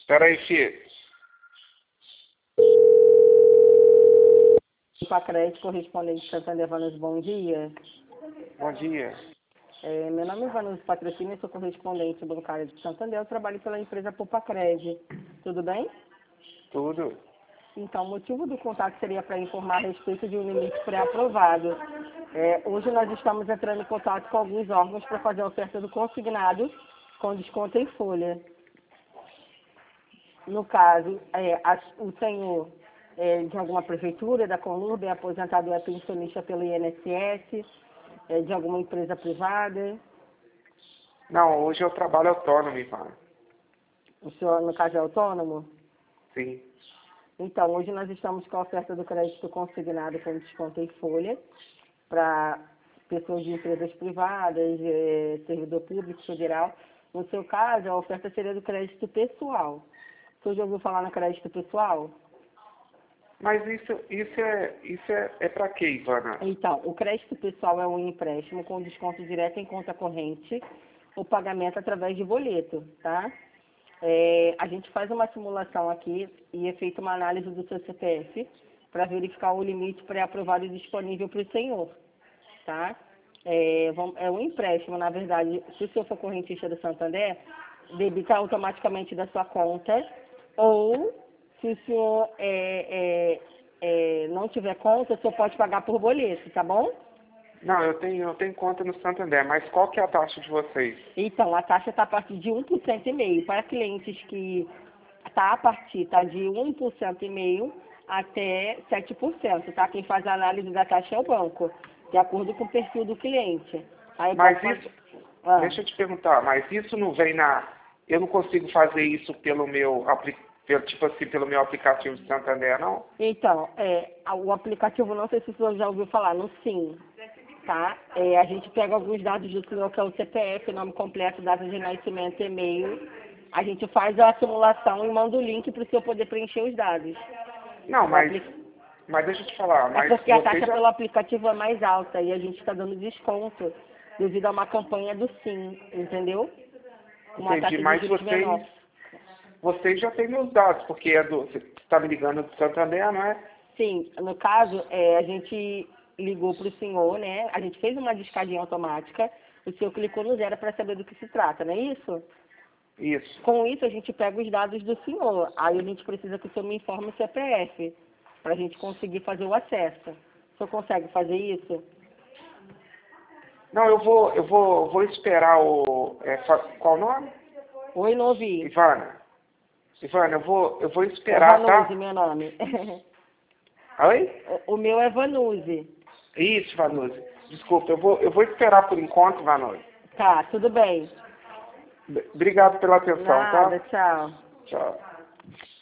Espera aí, filho. Pacred, correspondente Santander Vanucci, bom dia. Bom dia. Meu nome é Vanucci Patrocínio, sou correspondente bancária de Santander, eu trabalho pela empresa Pupacred. Tudo bem? Tudo. Então, o motivo do contato seria para informar a respeito de um limite pré-aprovado. Hoje nós estamos entrando em contato com alguns órgãos para fazer a oferta do consignado com desconto em folha. No caso, o senhor de alguma prefeitura, da Conurb, é aposentado ou é pensionista pelo INSS, de alguma empresa privada? Não, hoje eu trabalho autônomo, Ivan. O senhor, no caso, é autônomo? Sim. Então, hoje nós estamos com a oferta do crédito consignado com desconto em folha para pessoas de empresas privadas, servidor público federal. No seu caso, a oferta seria do crédito pessoal. O senhor já ouviu falar no crédito pessoal? Mas isso é para quê, Ivana? Então, o crédito pessoal é um empréstimo com desconto direto em conta corrente ou pagamento através de boleto, tá? A gente faz uma simulação aqui e é feita uma análise do seu CPF para verificar o limite pré-aprovado e disponível para o senhor, tá? É um empréstimo, na verdade, se o senhor for correntista do Santander, debita automaticamente da sua conta, ou se o senhor não tiver conta, o senhor pode pagar por boleto, tá bom? Não, eu tenho conta no Santander, mas qual que é a taxa de vocês? Então, a taxa está a partir de 1,5%. Para clientes que está a partir de 1,5% até 7%, tá? Quem faz a análise da taxa é o banco, de acordo com o perfil do cliente. Aí Mas pode... isso, deixa eu te perguntar, mas isso não vem eu não consigo fazer isso pelo meu aplicativo de Santander, não? Então, o aplicativo, não sei se o senhor já ouviu falar, no Sim, tá? A gente pega alguns dados do senhor, que é o CPF, nome completo, data de nascimento, e-mail. A gente faz a simulação e manda o link para o senhor poder preencher os dados. Não, mas deixa eu te falar, É mas porque a você taxa já... pelo aplicativo é mais alta e a gente está dando desconto devido a uma campanha do Sim, entendeu? Uma Entendi, taxa de mas juros menor. vocês já têm meus dados, porque você está me ligando do Santander, não é? Sim, no caso, a gente ligou para o senhor, né? A gente fez uma descadinha automática, o senhor clicou no zero para saber do que se trata, não é isso? Isso. Com isso, a gente pega os dados do senhor. Aí a gente precisa que o senhor me informe o CPF, para a gente conseguir fazer o acesso. O senhor consegue fazer isso? Não, eu vou esperar qual o nome? Oi, não ouvi. Ivana, eu vou esperar, Vanucci, tá? meu nome. Oi? O meu é Vanucci. Isso, Vanucci. Desculpa, eu vou esperar por enquanto, Vanucci. Tá, tudo bem. Obrigado pela atenção, Nada, tá? tchau. Tchau.